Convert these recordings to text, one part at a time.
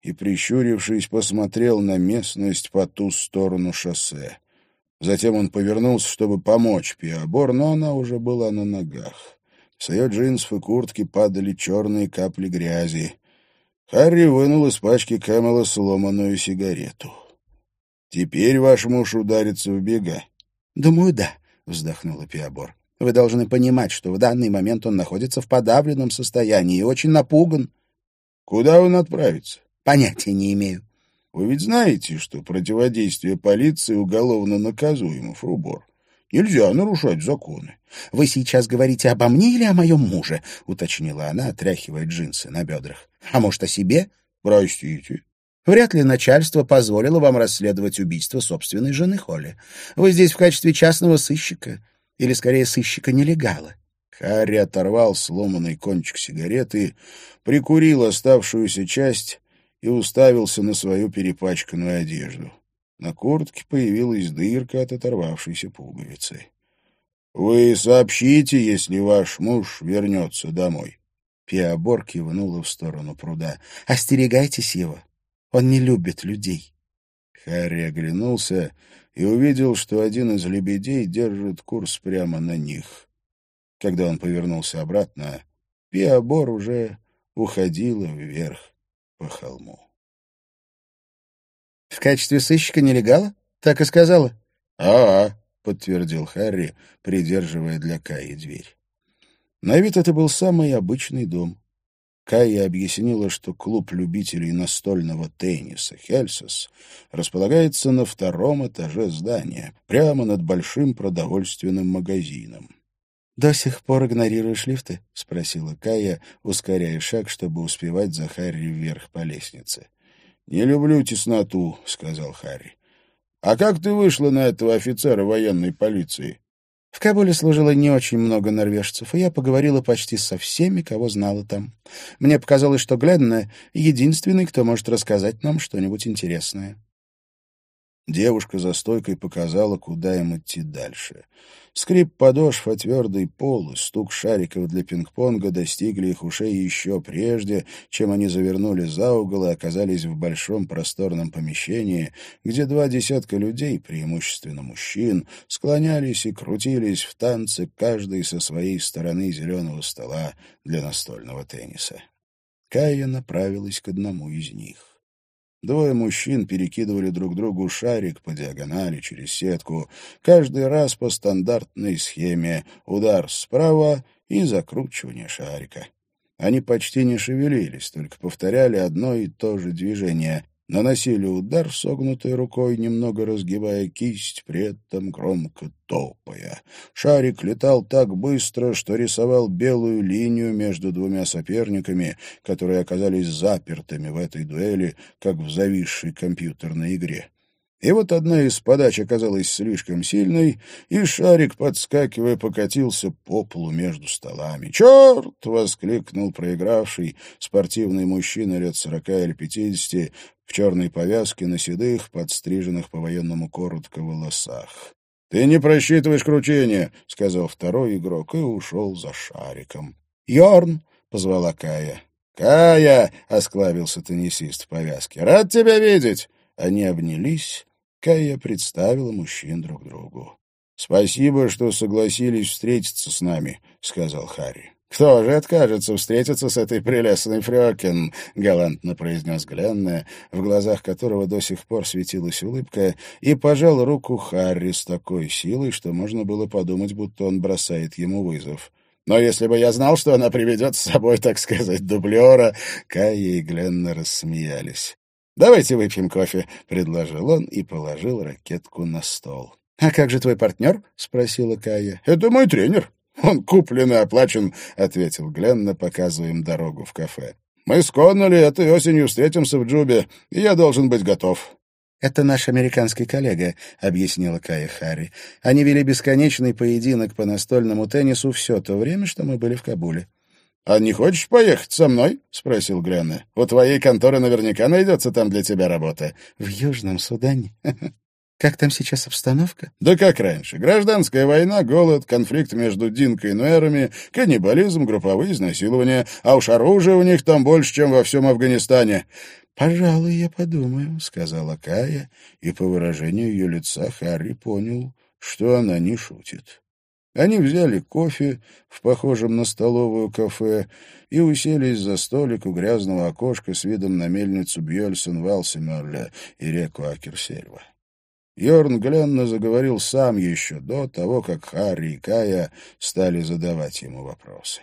и, прищурившись, посмотрел на местность по ту сторону шоссе. Затем он повернулся, чтобы помочь Пиабор, но она уже была на ногах. С ее джинсов и куртки падали черные капли грязи. Харри вынул из пачки Кэмела сломанную сигарету. «Теперь ваш муж ударится в бега?» «Думаю, да», — вздохнула Пиабор. «Вы должны понимать, что в данный момент он находится в подавленном состоянии и очень напуган». «Куда он отправится?» «Понятия не имею». «Вы ведь знаете, что противодействие полиции уголовно наказуемо, Фрубор. Нельзя нарушать законы». «Вы сейчас говорите обо мне или о моем муже?» — уточнила она, отряхивая джинсы на бедрах. «А может, о себе?» «Простите». «Вряд ли начальство позволило вам расследовать убийство собственной жены Холли. Вы здесь в качестве частного сыщика, или, скорее, сыщика-нелегала». Харри оторвал сломанный кончик сигареты, прикурил оставшуюся часть и уставился на свою перепачканную одежду. На куртке появилась дырка от оторвавшейся пуговицы. «Вы сообщите, если ваш муж вернется домой». Пиабор кивнула в сторону пруда. «Остерегайтесь его. Он не любит людей». Харри оглянулся и увидел, что один из лебедей держит курс прямо на них. Когда он повернулся обратно, Пиабор уже уходила вверх по холму. «В качестве сыщика-нелегала? Так и сказала?» «А-а», — подтвердил Харри, придерживая для Каи дверь. На вид это был самый обычный дом. Кайя объяснила, что клуб любителей настольного тенниса «Хельсос» располагается на 2-м этаже здания, прямо над большим продовольственным магазином. «До сих пор игнорируешь лифты?» — спросила Кайя, ускоряя шаг, чтобы успевать за Харри вверх по лестнице. «Не люблю тесноту», — сказал Харри. «А как ты вышла на этого офицера военной полиции?» «В Кабуле служило не очень много норвежцев, и я поговорила почти со всеми, кого знала там. Мне показалось, что Гленна — единственный, кто может рассказать нам что-нибудь интересное». Девушка за стойкой показала, куда им идти дальше. Скрип подошв о твердый пол и стук шариков для пинг-понга достигли их ушей еще прежде, чем они завернули за угол и оказались в большом просторном помещении, где 20 людей, преимущественно мужчин, склонялись и крутились в танце, каждый со своей стороны зеленого стола для настольного тенниса. Кайя направилась к одному из них. 2 мужчин перекидывали друг другу шарик по диагонали через сетку, каждый раз по стандартной схеме: удар справа и закручивание шарика. Они почти не шевелились, только повторяли одно и то же движение. Наносили удар согнутой рукой, немного разгибая кисть, при этом громко топая. Шарик летал так быстро, что рисовал белую линию между 2 соперниками, которые оказались запертыми в этой дуэли, как в зависшей компьютерной игре. И вот одна из подач оказалась слишком сильной, и шарик, подскакивая, покатился по полу между столами. «Черт!» — воскликнул проигравший, спортивный мужчина лет 40 или 50, в черной повязке на седых, подстриженных по-военному коротко волосах. «Ты не просчитываешь кручение», — сказал второй игрок и ушел за шариком. «Йорн!» — позвала Кайя. «Кайя!» — осклабился теннисист в повязке. «Рад тебя видеть!» Они обнялись. Кайя представила мужчин друг другу. «Спасибо, что согласились встретиться с нами», — сказал Харри. «Кто же откажется встретиться с этой прелестной фрёкен?» — галантно произнес Гленна, в глазах которого до сих пор светилась улыбка, и пожал руку Харри с такой силой, что можно было подумать, будто он бросает ему вызов. «Но если бы я знал, что она приведет с собой, так сказать, дублера...» Кайя и Гленна рассмеялись. «Давайте выпьем кофе», — предложил он и положил ракетку на стол. «А как же твой партнер?» — спросила Кайя. «Это мой тренер. Он куплен и оплачен», — ответил Гленна, показывая им дорогу в кафе. «Мы с Конноли этой осенью встретимся в Джубе, и я должен быть готов». «Это наш американский коллега», — объяснила Кайя Харри. «Они вели бесконечный поединок по настольному теннису все то время, что мы были в Кабуле». «А не хочешь поехать со мной?» — спросил Гленна. «У твоей конторы наверняка найдется там для тебя работа». «В Южном Судане? Как там сейчас обстановка?» «Да как раньше. Гражданская война, голод, конфликт между Динко и Нуэрами, каннибализм, групповые изнасилования. А уж оружия у них там больше, чем во всем Афганистане. «Пожалуй, я подумаю», — сказала Кая, и по выражению ее лица Харри понял, что она не шутит. Они взяли кофе в похожем на столовую кафе и уселись за столик у грязного окошка с видом на мельницу Бьёльсен-Валсемерля и реку Акерсельва. Йорн Гленна заговорил сам еще до того, как Харри и Кая стали задавать ему вопросы.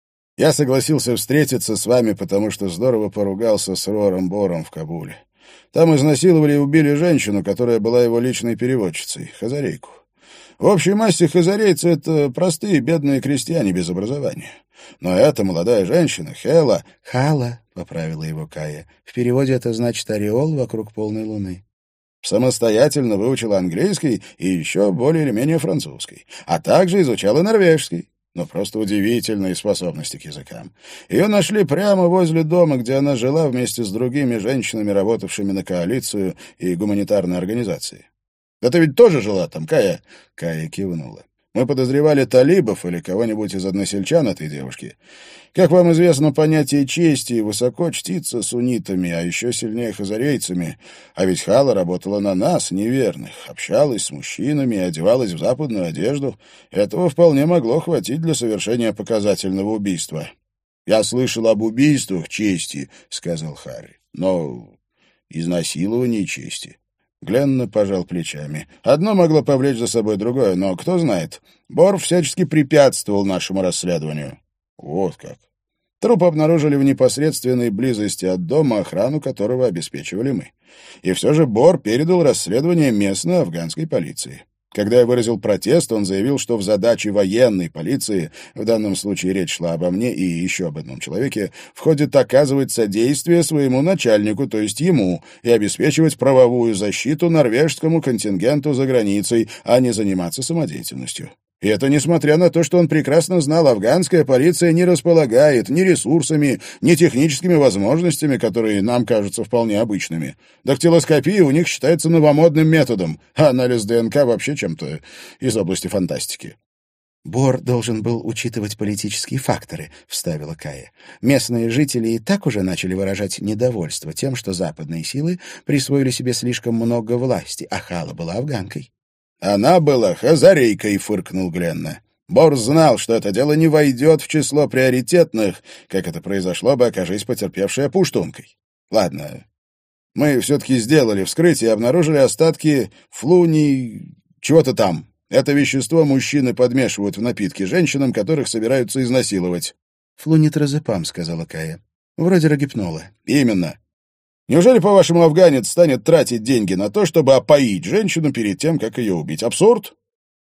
«Я согласился встретиться с вами, потому что здорово поругался с Рором Бором в Кабуле. Там изнасиловали и убили женщину, которая была его личной переводчицей, хазарейку. В общей массе хазарейцы — это простые бедные крестьяне без образования. Но эта молодая женщина, Хела...» «Хала», — поправила его Кая. «В переводе это значит ореол вокруг полной луны». «Самостоятельно выучила английский и еще более или менее французский, а также изучала норвежский. Но просто удивительные способности к языкам. Ее нашли прямо возле дома, где она жила вместе с другими женщинами, работавшими на коалицию и гуманитарной организации. Да ты ведь тоже жила там, Кая?» Кая кивнула. «Мы подозревали талибов или кого-нибудь из односельчан этой девушки. Как вам известно, понятие чести высоко чтится суннитами, а еще сильнее хазарейцами. А ведь Хала работала на нас, неверных, общалась с мужчинами и одевалась в западную одежду. Этого вполне могло хватить для совершения показательного убийства». «Я слышал об убийствах чести», — сказал Харри. «Но изнасилование чести». Гленна пожал плечами. «Одно могло повлечь за собой другое, но кто знает. Бор всячески препятствовал нашему расследованию». «Вот как». Труп обнаружили в непосредственной близости от дома, охрану которого обеспечивали мы. И все же Бор передал расследование местной афганской полиции. Когда я выразил протест, он заявил, что в задачи военной полиции, в данном случае речь шла обо мне и еще об одном человеке, входит оказывать содействие своему начальнику, то есть ему, и обеспечивать правовую защиту норвежскому контингенту за границей, а не заниматься самодеятельностью. И это несмотря на то, что он прекрасно знал, афганская полиция не располагает ни ресурсами, ни техническими возможностями, которые нам кажутся вполне обычными. Дактилоскопия у них считается новомодным методом, а анализ ДНК вообще чем-то из области фантастики. «Бор должен был учитывать политические факторы», — вставила Кая. «Местные жители и так уже начали выражать недовольство тем, что западные силы присвоили себе слишком много власти, а Хала была афганкой». «Она была хазарейкой», — фыркнул Гленна. «Бор знал, что это дело не войдет в число приоритетных, как это произошло бы, окажись потерпевшая пуштункой. Ладно, мы все-таки сделали вскрытие и обнаружили остатки флуни... чего-то там. Это вещество мужчины подмешивают в напитки женщинам, которых собираются изнасиловать». «Флунитразепам», — сказала Кая. «Вроде рогипнола». «Именно. Неужели, по-вашему, афганец станет тратить деньги на то, чтобы опоить женщину перед тем, как ее убить? Абсурд?»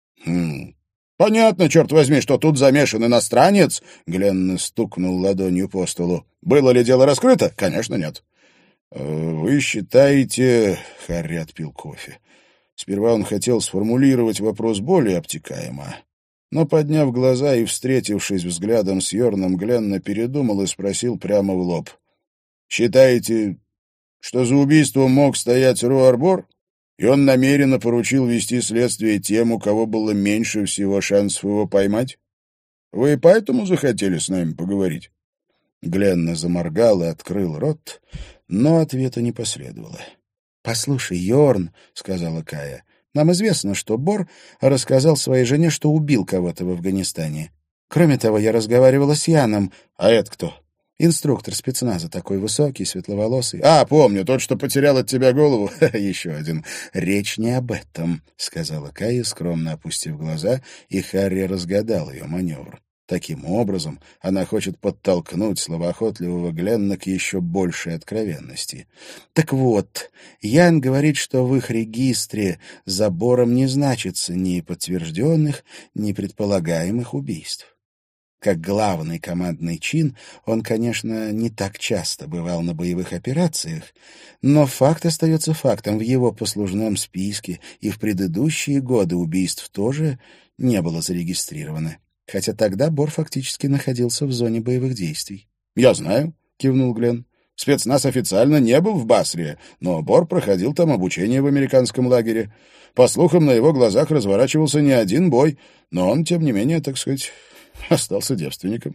«Понятно, черт возьми, что тут замешан иностранец», — Гленн стукнул ладонью по столу. «Было ли дело раскрыто? Конечно, нет». «Вы считаете...» — Харри отпил кофе. Сперва он хотел сформулировать вопрос более обтекаемо, но, подняв глаза и встретившись взглядом с Йорном, Гленна передумал и спросил прямо в лоб. «Считаете, что за убийством мог стоять Руар Бор, и он намеренно поручил вести следствие тем, у кого было меньше всего шансов его поймать? Вы поэтому захотели с нами поговорить?» Гленна заморгал и открыл рот, но ответа не последовало. «Послушай, Йорн», — сказала Кая, — «нам известно, что Бор рассказал своей жене, что убил кого-то в Афганистане. Кроме того, я разговаривала с Яном». «А это кто?» «Инструктор спецназа, такой высокий, светловолосый». «А, помню, тот, что потерял от тебя голову. Еще один». «Речь не об этом», — сказала Кая, скромно опустив глаза, и Харри разгадал ее маневр. Таким образом, она хочет подтолкнуть словоохотливого Гленна к еще большей откровенности. «Так вот, Ян говорит, что в их регистре забором не значится ни подтвержденных, ни предполагаемых убийств. Как главный командный чин он, конечно, не так часто бывал на боевых операциях, но факт остается фактом. В его послужном списке и в предыдущие годы убийств тоже не было зарегистрировано. Хотя тогда Бор фактически находился в зоне боевых действий». «Я знаю», — кивнул Гленн. «Спецназ официально не был в Басре, но Бор проходил там обучение в американском лагере. По слухам, на его глазах разворачивался не один бой, но он, тем не менее, так сказать, остался девственником.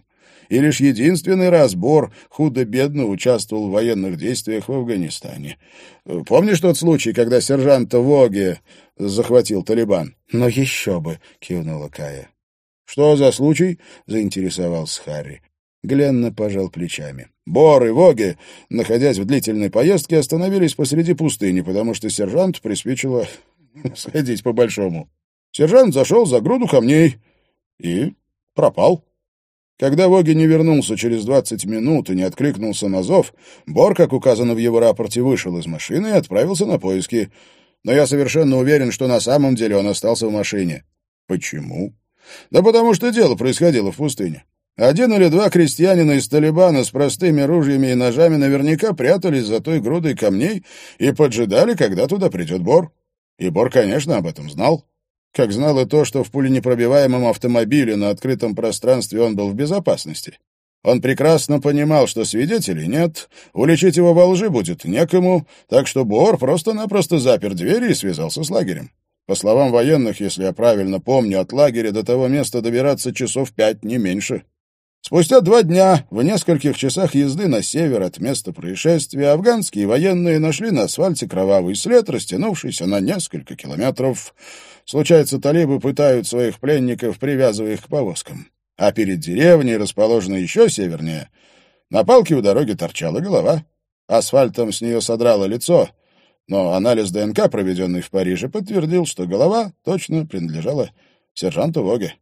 и лишь единственный раз Бор худо-бедно участвовал в военных действиях в Афганистане. Помнишь тот случай, когда сержанта Воге захватил Талибан? — Но еще бы, — кивнула Кая. — Что за случай? — заинтересовался Харри. Гленна пожал плечами. Бор и Воге, находясь в длительной поездке, остановились посреди пустыни, потому что сержанту приспичило сходить по-большому. Сержант зашел за груду камней и пропал. Когда Воге не вернулся через 20 минут и не откликнулся на зов, Бор, как указано в его рапорте, вышел из машины и отправился на поиски. Но я совершенно уверен, что на самом деле он остался в машине. Почему? Да потому что дело происходило в пустыне. 1 или 2 крестьянина из Талибана с простыми ружьями и ножами наверняка прятались за той грудой камней и поджидали, когда туда придет Бор. И Бор, конечно, об этом знал. Как знал и то, что в пуленепробиваемом автомобиле на открытом пространстве он был в безопасности. Он прекрасно понимал, что свидетелей нет, уличить его во лжи будет некому, так что Бор просто-напросто запер двери и связался с лагерем. По словам военных, если я правильно помню, от лагеря до того места добираться часов 5, не меньше. Спустя 2 дня, в нескольких часах езды на север от места происшествия, афганские военные нашли на асфальте кровавый след, растянувшийся на несколько километров. Случается, талибы пытают своих пленников, привязывая их к повозкам. А перед деревней, расположенной еще севернее, на палке у дороги торчала голова. Асфальтом с нее содрало лицо, но анализ ДНК, проведенный в Париже, подтвердил, что голова точно принадлежала сержанту Воге.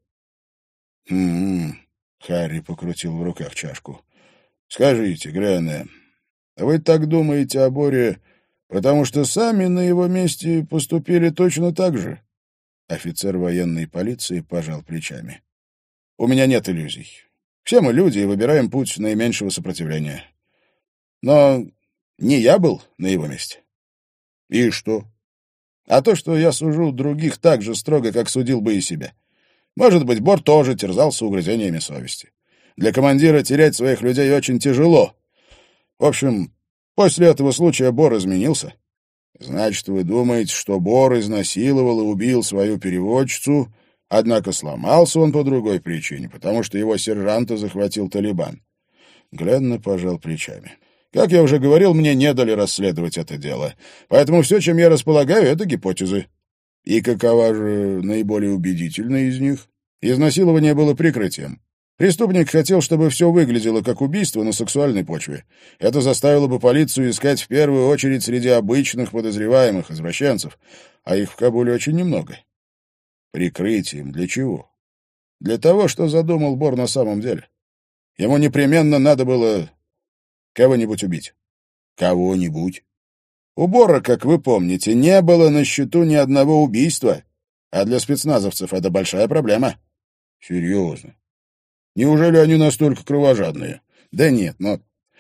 Харри покрутил в руках чашку. — Скажите, Гленна, вы так думаете о Боре, потому что сами на его месте поступили точно так же? Офицер военной полиции пожал плечами. — У меня нет иллюзий. Все мы люди и выбираем путь наименьшего сопротивления. Но не я был на его месте. — И что? — А то, что я сужу других так же строго, как судил бы и себя. Может быть, Бор тоже терзался угрызениями совести. Для командира терять своих людей очень тяжело. В общем, после этого случая Бор изменился. Значит, вы думаете, что Бор изнасиловал и убил свою переводчицу, однако сломался он по другой причине, потому что его сержанта захватил Талибан. Гленна пожал плечами. Как я уже говорил, мне не дали расследовать это дело. Поэтому все, чем я располагаю, это гипотезы. И какова же наиболее убедительная из них? Изнасилование было прикрытием. Преступник хотел, чтобы все выглядело как убийство на сексуальной почве. Это заставило бы полицию искать в первую очередь среди обычных подозреваемых, извращенцев, а их в Кабуле очень немного. Прикрытием для чего? Для того, что задумал Бор на самом деле. Ему непременно надо было кого-нибудь убить. Кого-нибудь. У Бора, как вы помните, не было на счету ни одного убийства, а для спецназовцев это большая проблема. Серьезно? Неужели они настолько кровожадные? Да нет, но...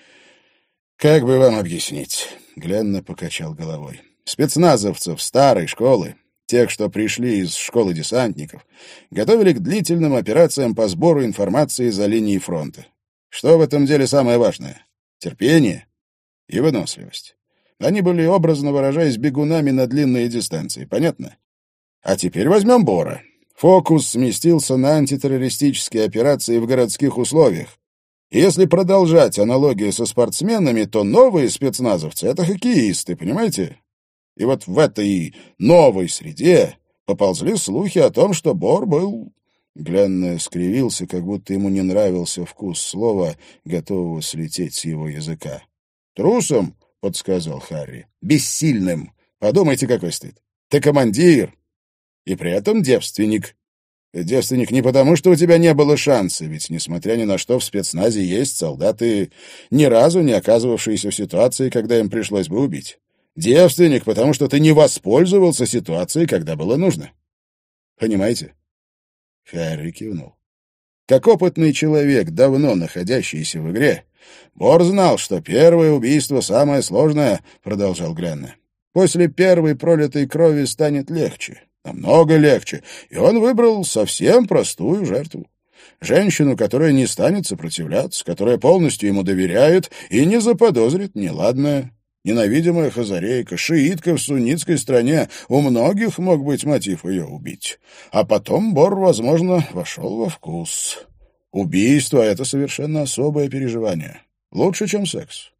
Как бы вам объяснить? Гленна покачал головой. Спецназовцев старой школы, тех, что пришли из школы десантников, готовили к длительным операциям по сбору информации за линией фронта. Что в этом деле самое важное? Терпение и выносливость. Они были, образно выражаясь, бегунами на длинные дистанции, понятно? А теперь возьмем Бора. Фокус сместился на антитеррористические операции в городских условиях. И если продолжать аналогию со спортсменами, то новые спецназовцы — это хоккеисты, понимаете? И вот в этой новой среде поползли слухи о том, что Бор был... Гленна скривился, как будто ему не нравился вкус слова, готового слететь с его языка. «Трусом?» — подсказал Харри. «Бессильным. Подумайте, какой стыд. Ты командир. И при этом девственник. Девственник не потому, что у тебя не было шанса, ведь, несмотря ни на что, в спецназе есть солдаты, ни разу не оказывавшиеся в ситуации, когда им пришлось бы убить. Девственник, потому что ты не воспользовался ситуацией, когда было нужно. Понимаете?» Харри кивнул. Как опытный человек, давно находящийся в игре, Бор знал, что первое убийство самое сложное, продолжал Гленна. После первой пролитой крови станет легче, намного легче, и он выбрал совсем простую жертву. Женщину, которая не станет сопротивляться, которая полностью ему доверяет и не заподозрит неладное. Ненавидимая хазарейка, шиитка в суннитской стране, у многих мог быть мотив ее убить. А потом Бор, возможно, вошел во вкус. Убийство — это совершенно особое переживание. Лучше, чем секс.